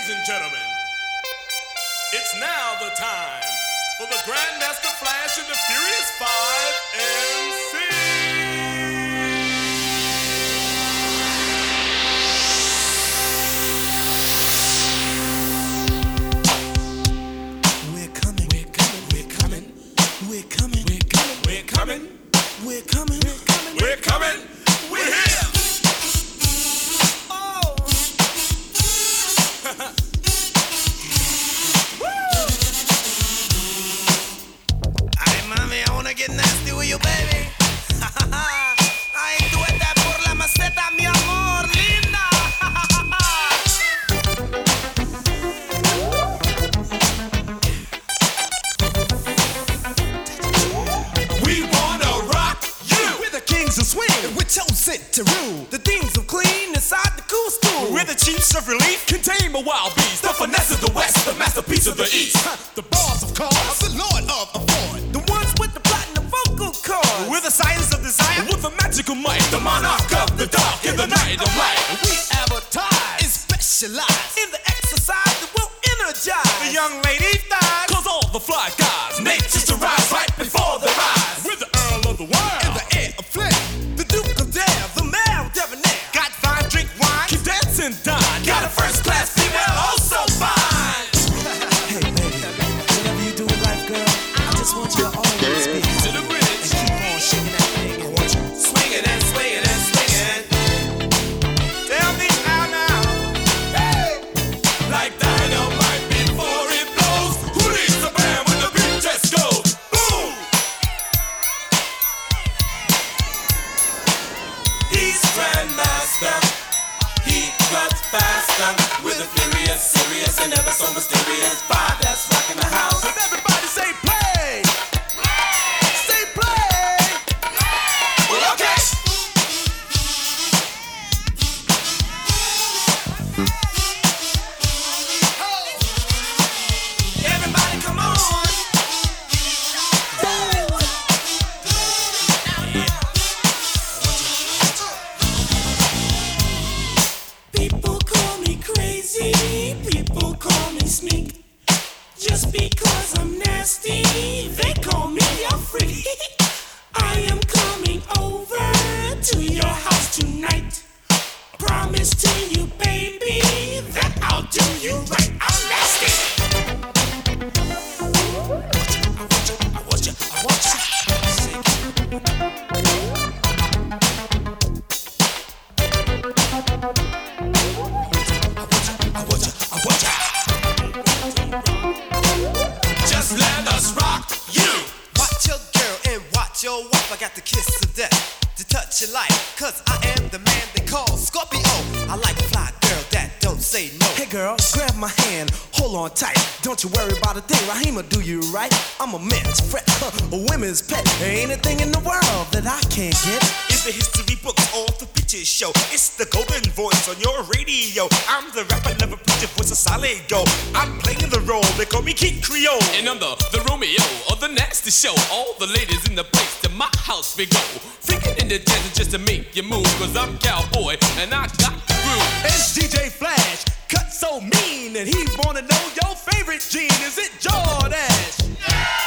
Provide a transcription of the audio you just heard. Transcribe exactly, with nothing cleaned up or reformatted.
Ladies and gentlemen, it's now the time for the Grandmaster Flash and the Furious Five M C. We're coming, we're coming, we're coming, we're coming, we're coming, we're coming, we're coming, we're coming, We're coming, we're here. Ay, mami, I wanna get nasty with you, baby. Ay, tú estás por la maceta, mi amor, linda. We wanna rock you. We're the kings of swing, and we're chosen to rule the things of clean inside the cool school. We're the chiefs of relief, contain a wild beast. The finesse of the west, the masterpiece of the east. The bars of cars, the lord of afford, the ones with the platinum vocal cords. We're the science of desire, with a magical might. The monarch of the dark in the night of light. We advertise and specialize in the exercise that will energize The young lady thighs, cause all the fly guys nature's to rise right before their eyes. We're the Earl of the World, in the air of flame, the Duke of Dare, the Mayor of Debonair. got fine, drink wine, keep dancing, dine. Got a first class female, oh so fine. Hey baby, whatever you do in life, girl, I just want you to always be To the bridge, and keep on shaking that thing. I want you swinging and swinging and swinging. Tell me how now, hey, like dynamite before it blows. Who needs the band when the beat just goes boom? He's Grandmaster. He cuts faster with a furious, serious, and ever so mysterious vibe that's rocking the house. And everybody say play, say play. Well, okay. Everybody, come on. People call me crazy, people call me sneak. Just because I'm nasty, they call me a freak. I am coming over to your house tonight. Promise to you, baby, that I'll do you right. I'm nasty. I want you, I want you, I want you. I want you, I want you. Just let us rock you. watch your girl and watch your wife. I got the kiss of death to touch your life, cause I am the man they call Scorpio. I like a fly girl that don't say no. Hey girl, grab my hand, hold on tight. Don't you worry about a thing, Rahima do you right. I'm a man's fret, huh, a women's pet. There ain't a thing in the world that I can't get. It's the history books, all the pictures show. It's the golden voice on your radio. I'm the rapper, never preacher voice, a solid go. I'm playing the role, they call me King Creole. And I'm the, the Romeo of the nasty show. All the ladies in the place, to my house we go. Freaking in the desert just to make you move. Cause I'm cowboy and I got the groove. It's D J Flash, cut so mean, and he wanna know your favorite gene. Is it Jordache?